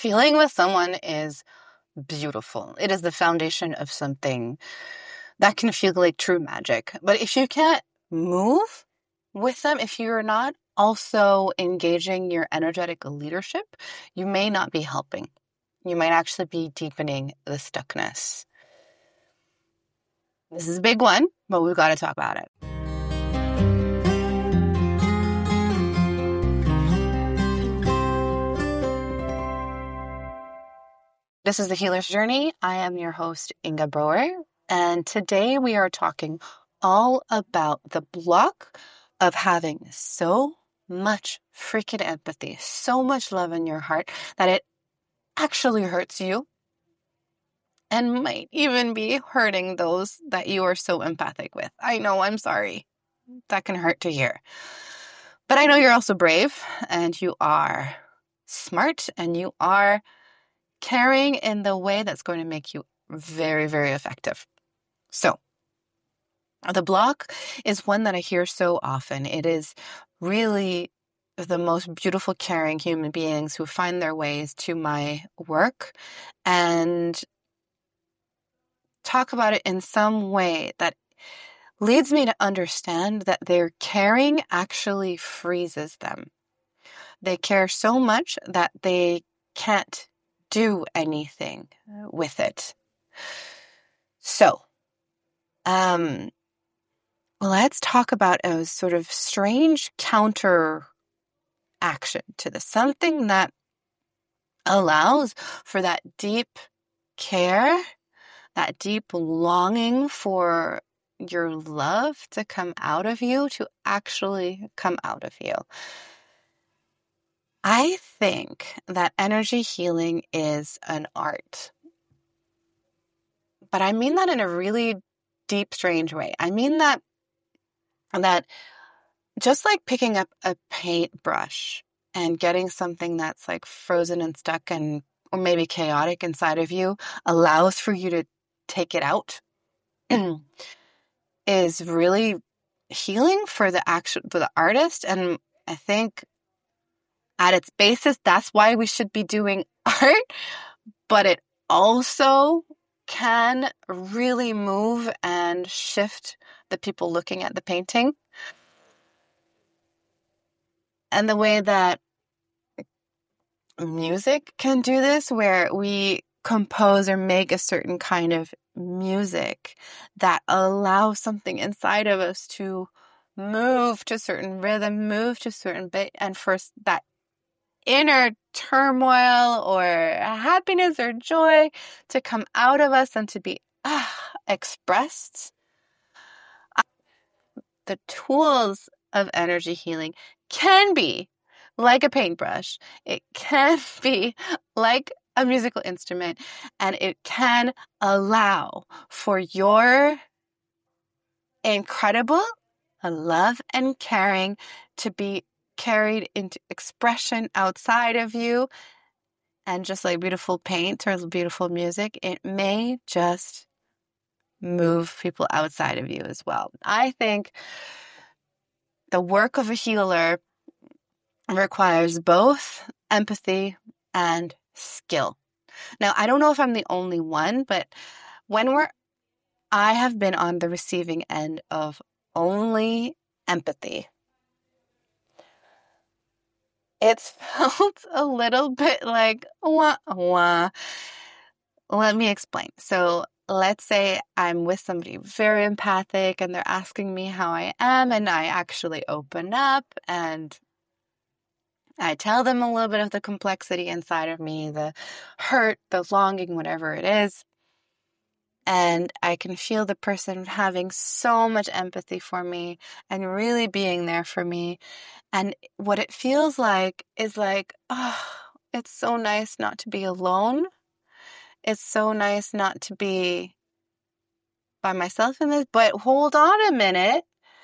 Healing with someone is beautiful. It is the foundation of something that can feel like true magic. But if you can't move with them, if you're not also engaging your energetic leadership, you may not be helping. You might actually be deepening the stuckness. This is a big one, but we've got to talk about it. This is The Healer's Journey. I am your host, Inga Broer, and today we are talking all about the block of having so much freaking empathy, so much love in your heart that it actually hurts you and might even be hurting those that you are so empathic with. I know, I'm sorry. That can hurt to hear. But I know you're also brave and you are smart and you are caring in the way that's going to make you very, very effective. So, the block is one that I hear so often. It is really the most beautiful, caring human beings who find their ways to my work and talk about it in some way that leads me to understand that their caring actually freezes them. They care so much that they can't do anything with it. So, let's talk about a sort of strange counter action to this. Something that allows for that deep care, that deep longing for your love to come out of you, to actually come out of you. I think that energy healing is an art. But I mean that in a really deep, strange way. I mean that just like picking up a paintbrush and getting something that's like frozen and stuck and or maybe chaotic inside of you allows for you to take it out is really healing for the artist. And I think at its basis, that's why we should be doing art, but it also can really move and shift the people looking at the painting. And the way that music can do this, where we compose or make a certain kind of music that allows something inside of us to move to a certain rhythm, move to a certain beat, and for that inner turmoil or happiness or joy to come out of us and to be expressed. The tools of energy healing can be like a paintbrush. It can be like a musical instrument, and it can allow for your incredible love and caring to be carried into expression outside of you. And just like beautiful paint or beautiful music, it may just move people outside of you as well. I think the work of a healer requires both empathy and skill. Now, I don't know if I'm the only one, but I have been on the receiving end of only empathy. It's felt a little bit like, wah, wah. Let me explain. So let's say I'm with somebody very empathic and they're asking me how I am, and I actually open up and I tell them a little bit of the complexity inside of me, the hurt, the longing, whatever it is. And I can feel the person having so much empathy for me and really being there for me. And what it feels like is like, oh, it's so nice not to be alone. It's so nice not to be by myself in this. But hold on a minute.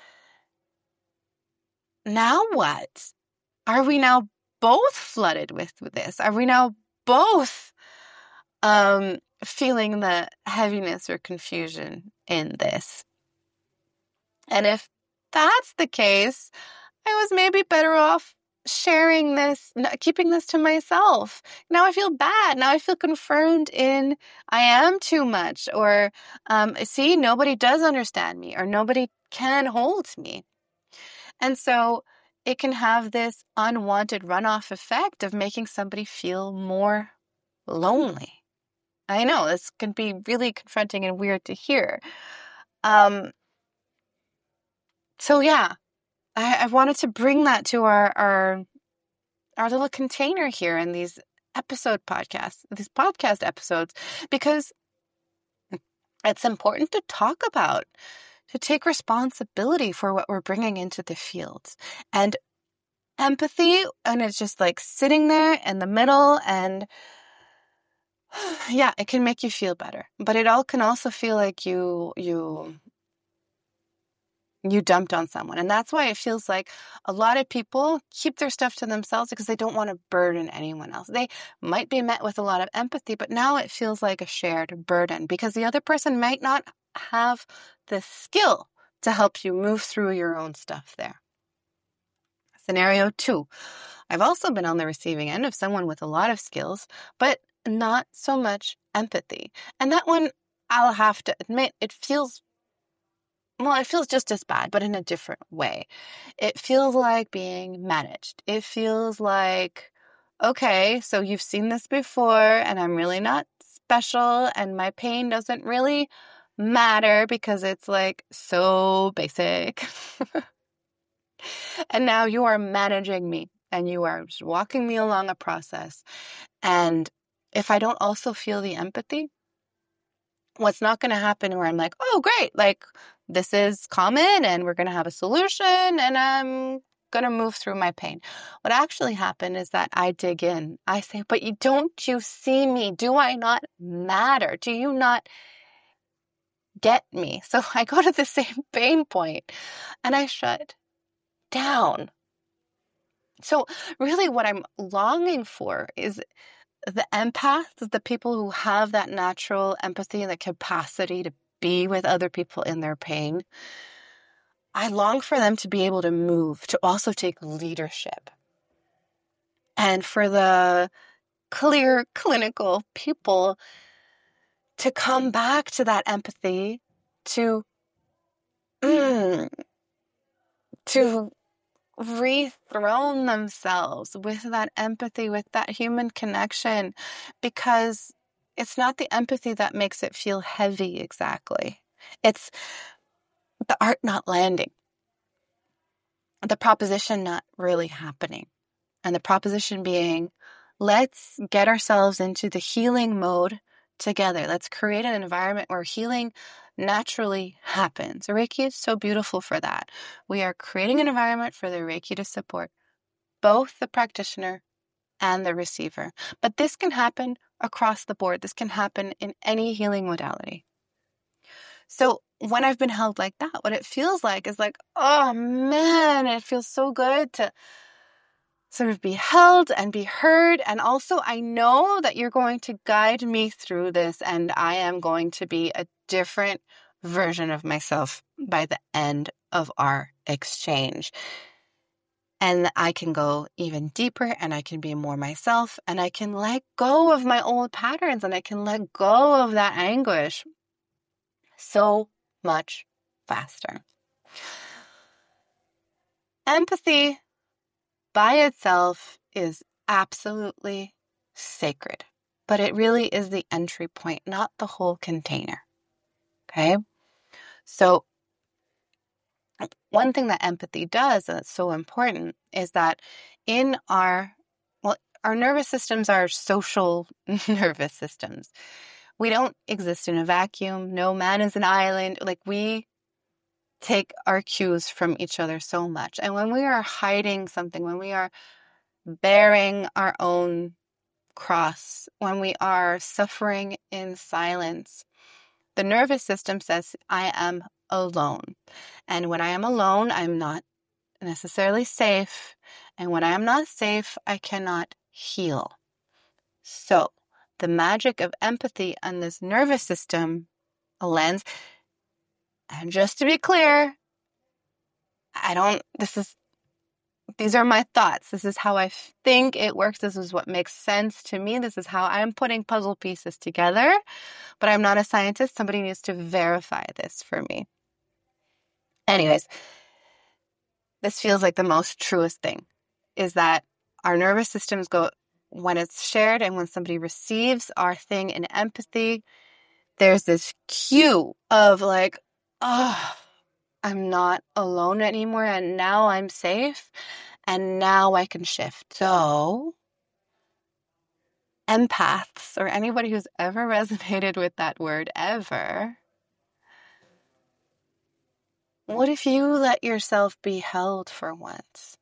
Now what? Are we now both flooded with this? Are we now both feeling the heaviness or confusion in this? And if that's the case, I was maybe better off sharing this, keeping this to myself. Now I feel bad. Now I feel confirmed in I am too much, or see, nobody does understand me, or nobody can hold me. And so it can have this unwanted runoff effect of making somebody feel more lonely. I know this can be really confronting and weird to hear. So yeah, I wanted to bring that to our little container here in these these podcast episodes, because it's important to talk about, to take responsibility for what we're bringing into the fields. And empathy, and it's just like sitting there in the middle, and yeah, it can make you feel better, but it all can also feel like you dumped on someone. And that's why it feels like a lot of people keep their stuff to themselves, because they don't want to burden anyone else. They might be met with a lot of empathy, but now it feels like a shared burden, because the other person might not have the skill to help you move through your own stuff there. Scenario 2. I've also been on the receiving end of someone with a lot of skills, but not so much empathy. And that one, I'll have to admit, it feels just as bad, but in a different way. It feels like being managed. It feels like, okay, so you've seen this before, and I'm really not special, and my pain doesn't really matter because it's like so basic. And now you are managing me, and you are just walking me along a process. And if I don't also feel the empathy, what's not going to happen where I'm like, oh, great, like this is common and we're going to have a solution and I'm going to move through my pain. What actually happened is that I dig in. I say, but don't you see me? Do I not matter? Do you not get me? So I go to the same pain point and I shut down. So really what I'm longing for is the empaths, the people who have that natural empathy and the capacity to be with other people in their pain. I long for them to be able to move, to also take leadership. And for the clear clinical people to come back to that empathy, to rethrone themselves with that empathy, with that human connection, because it's not the empathy that makes it feel heavy exactly. It's the art not landing, the proposition not really happening, and the proposition being, let's get ourselves into the healing mode together. Let's create an environment where healing naturally happens. Reiki is so beautiful for that. We are creating an environment for the Reiki to support both the practitioner and the receiver. But this can happen across the board. This can happen in any healing modality. So when I've been held like that, what it feels like is like, oh man, it feels so good to sort of be held and be heard. And also, I know that you're going to guide me through this, and I am going to be a different version of myself by the end of our exchange. And I can go even deeper, and I can be more myself, and I can let go of my old patterns, and I can let go of that anguish so much faster. Empathy by itself is absolutely sacred, but it really is the entry point, not the whole container. Okay? So one thing that empathy does, and it's so important, is that in our nervous systems are social nervous systems. We don't exist in a vacuum. No man is an island. Like, we take our cues from each other so much. And when we are hiding something, when we are bearing our own cross, when we are suffering in silence, the nervous system says, I am alone. And when I am alone, I'm not necessarily safe. And when I am not safe, I cannot heal. So the magic of empathy on this nervous system lens, and just to be clear, These are my thoughts. This is how I think it works. This is what makes sense to me. This is how I'm putting puzzle pieces together. But I'm not a scientist. Somebody needs to verify this for me. Anyways, this feels like the most truest thing, is that our nervous systems go, when it's shared and when somebody receives our thing in empathy, there's this cue of like, oh, I'm not alone anymore, and now I'm safe, and now I can shift. So empaths, or anybody who's ever resonated with that word ever, what if you let yourself be held for once?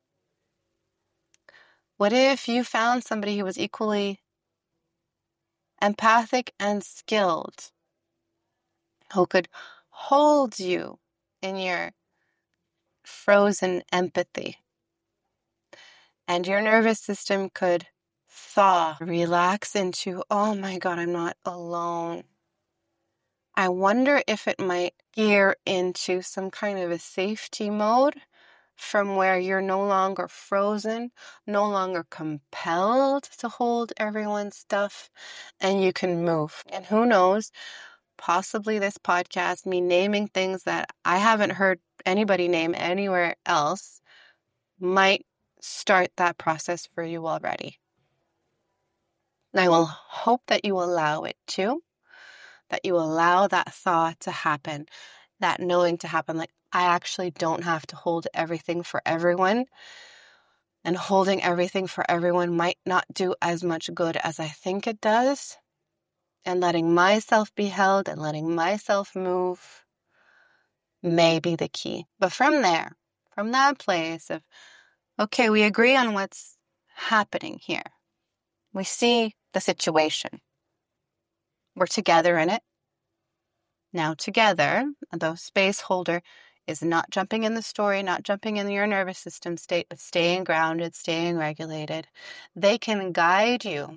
What if you found somebody who was equally empathic and skilled, who could hold you in your frozen empathy, and your nervous system could thaw, relax into, oh my God, I'm not alone. I wonder if it might gear into some kind of a safety mode from where you're no longer frozen, no longer compelled to hold everyone's stuff, and you can move. And who knows, possibly this podcast, me naming things that I haven't heard anybody name anywhere else, might start that process for you already. And I will hope that you allow it to, that you allow that thought to happen, that knowing to happen, like, I actually don't have to hold everything for everyone. And holding everything for everyone might not do as much good as I think it does. And letting myself be held and letting myself move may be the key. But from there, from that place of, okay, we agree on what's happening here. We see the situation. We're together in it. Now together, the space holder is not jumping in the story, not jumping in your nervous system state, but staying grounded, staying regulated. They can guide you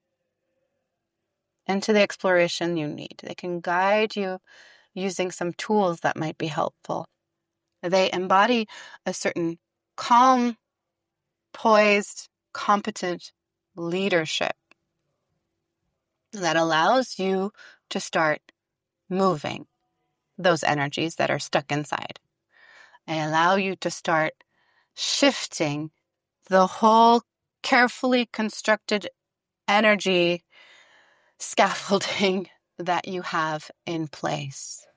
into the exploration you need. They can guide you using some tools that might be helpful. They embody a certain calm, poised, competent leadership that allows you to start moving those energies that are stuck inside. They allow you to start shifting the whole carefully constructed energy scaffolding that you have in place.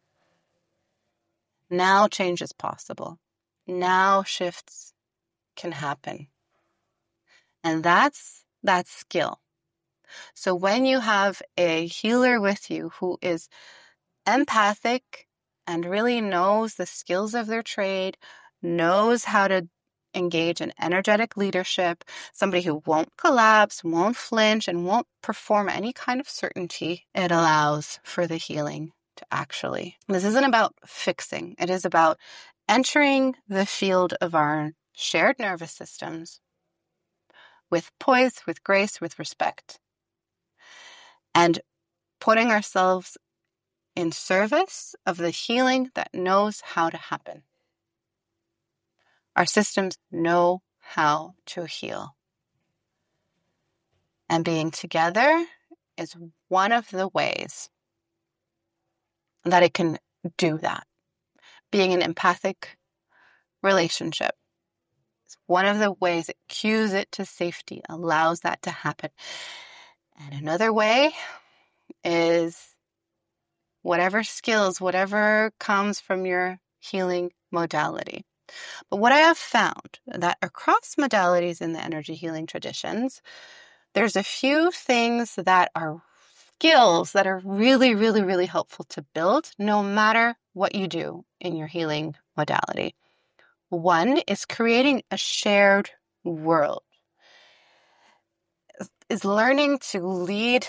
Now change is possible. Now shifts can happen. And that's that skill. So when you have a healer with you who is empathic and really knows the skills of their trade, knows how to engage in energetic leadership, somebody who won't collapse, won't flinch, and won't perform any kind of certainty, it allows for the healing to actually. This isn't about fixing. It is about entering the field of our shared nervous systems with poise, with grace, with respect, and putting ourselves in service of the healing that knows how to happen. Our systems know how to heal. And being together is one of the ways that it can do that. Being an empathic relationship is one of the ways it cues it to safety, allows that to happen. And another way is whatever skills, whatever comes from your healing modality. But what I have found that across modalities in the energy healing traditions, there's a few things that are skills that are really, really, really helpful to build no matter what you do in your healing modality. One is creating a shared world, is learning to lead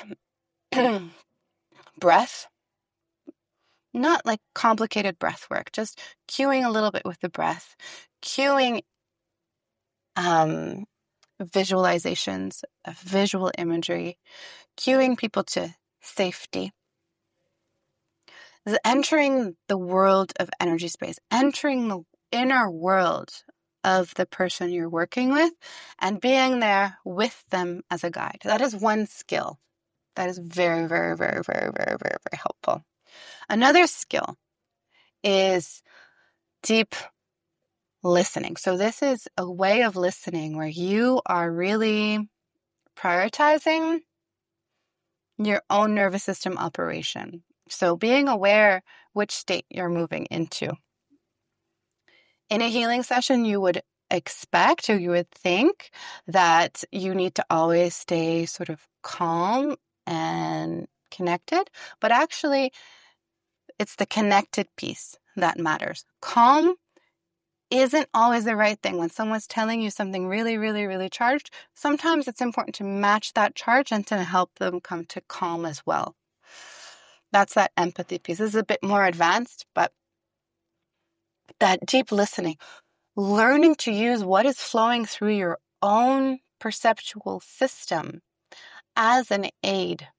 breath, not like complicated breath work, just cueing a little bit with the breath, cueing visualizations of visual imagery, cueing people to safety, is entering the world of energy space, entering the inner world of the person you're working with and being there with them as a guide. That is one skill that is very, very, very, very, very, very, very helpful. Another skill is deep listening. So this is a way of listening where you are really prioritizing your own nervous system operation. So being aware which state you're moving into. In a healing session, you would expect, or you would think, that you need to always stay sort of calm and connected, but actually it's the connected piece that matters. Calm isn't always the right thing. When someone's telling you something really, really, really charged, sometimes it's important to match that charge and to help them come to calm as well. That's that empathy piece. This is a bit more advanced, but that deep listening, learning to use what is flowing through your own perceptual system as an aid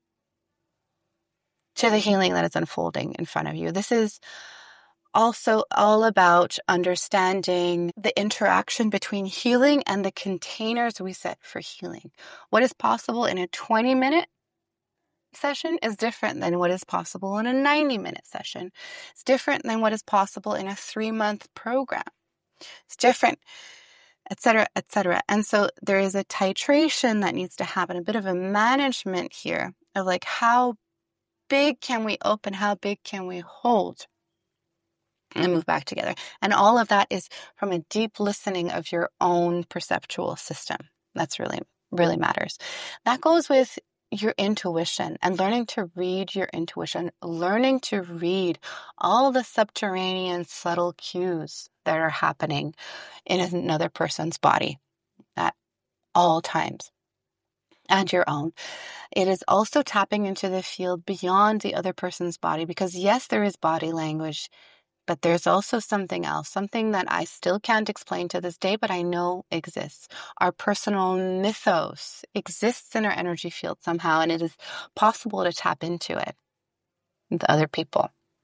to the healing that is unfolding in front of you. This is also all about understanding the interaction between healing and the containers we set for healing. What is possible in a 20-minute session is different than what is possible in a 90-minute session. It's different than what is possible in a 3-month program. It's different, etc., etc. And so there is a titration that needs to happen, a bit of a management here of like, how big can we open? How big can we hold? And move back together. And all of that is from a deep listening of your own perceptual system. That's really, really matters. That goes with your intuition and learning to read your intuition, learning to read all the subterranean subtle cues that are happening in another person's body at all times and your own. It is also tapping into the field beyond the other person's body, because yes, there is body language, but there's also something else, something that I still can't explain to this day, but I know exists. Our personal mythos exists in our energy field somehow, and it is possible to tap into it with other people.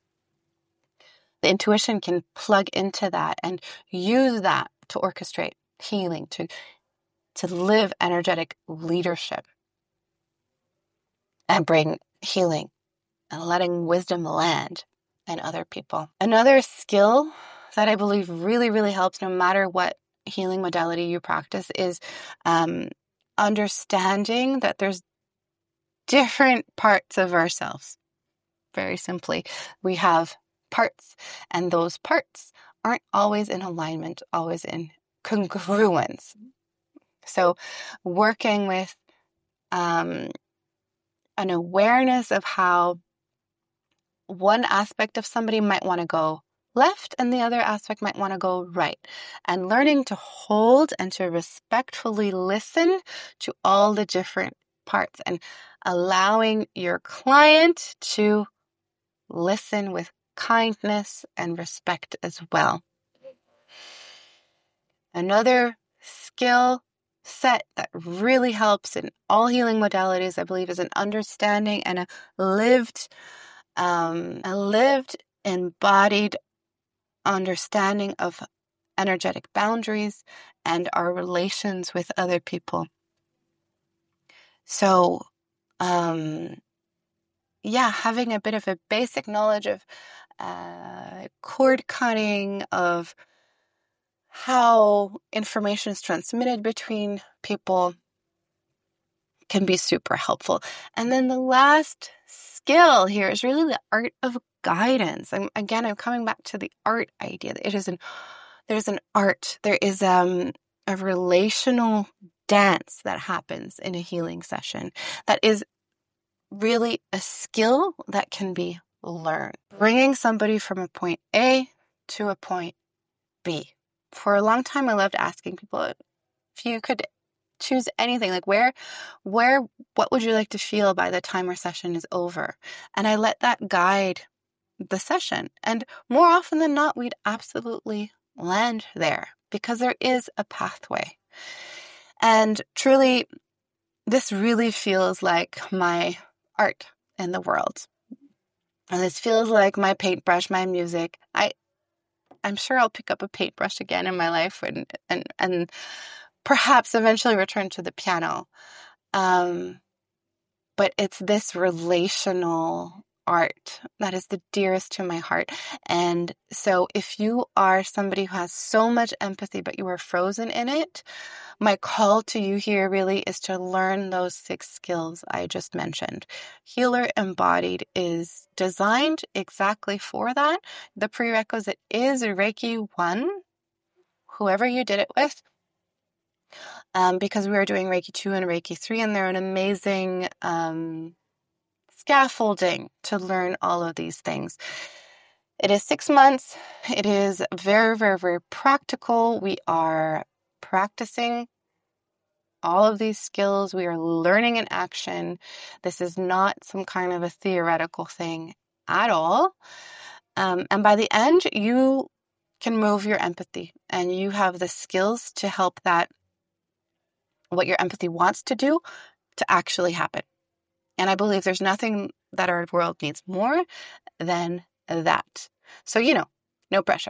The intuition can plug into that and use that to orchestrate healing, to live energetic leadership and bring healing and letting wisdom land in other people. Another skill that I believe really, really helps no matter what healing modality you practice is understanding that there's different parts of ourselves. Very simply, we have parts, and those parts aren't always in alignment, always in congruence. So working with an awareness of how one aspect of somebody might want to go left and the other aspect might want to go right, and learning to hold and to respectfully listen to all the different parts and allowing your client to listen with kindness and respect as well. Another skill set that really helps in all healing modalities, I believe, is an understanding and a lived embodied understanding of energetic boundaries and our relations with other people. So, having a bit of a basic knowledge of cord cutting, of how information is transmitted between people can be super helpful. And then the last skill here is really the art of guidance. I'm coming back to the art idea. There's an art. There is a relational dance that happens in a healing session that is really a skill that can be learned. Bringing somebody from a point A to a point B. For a long time, I loved asking people if you could choose anything, like what would you like to feel by the time our session is over? And I let that guide the session. And more often than not, we'd absolutely land there because there is a pathway. And truly, this really feels like my art in the world. And this feels like my paintbrush, my music. I I'm sure I'll pick up a paintbrush again in my life and perhaps eventually return to the piano. But it's this relational art that is the dearest to my heart. And so if you are somebody who has so much empathy, but you are frozen in it, my call to you here really is to learn those 6 skills I just mentioned. Healer Embodied is designed exactly for that. The prerequisite is Reiki 1, whoever you did it with. Because we are doing Reiki 2 and Reiki 3, and they're an amazing scaffolding to learn all of these things. It is 6 months. It is very, very, very practical. We are practicing all of these skills. We are learning in action. This is not some kind of a theoretical thing at all. And by the end, you can move your empathy, and you have the skills to help that, what your empathy wants to do, to actually happen. And I believe there's nothing that our world needs more than that. So, no pressure.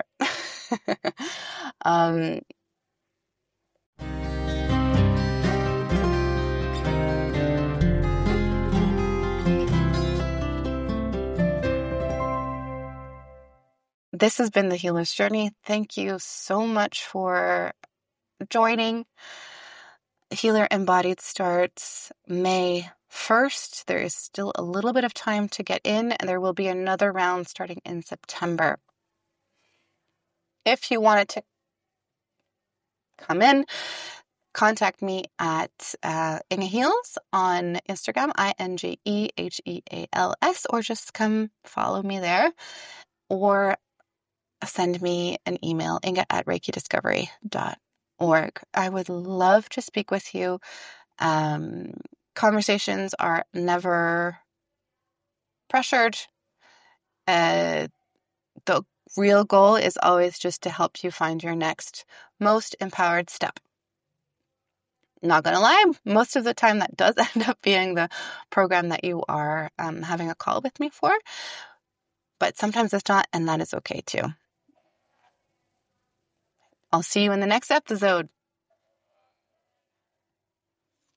This has been The Healer's Journey. Thank you so much for joining. Healer Embodied starts May 1st. There is still a little bit of time to get in, and there will be another round starting in September. If you wanted to come in, contact me at Inga Heals on Instagram, INGEHEALS, or just come follow me there, or send me an email, inga@reikidiscovery.org. I would love to speak with you. Conversations are never pressured. The real goal is always just to help you find your next most empowered step. Not going to lie, most of the time that does end up being the program that you are having a call with me for. But sometimes it's not, and that is okay too. I'll see you in the next episode.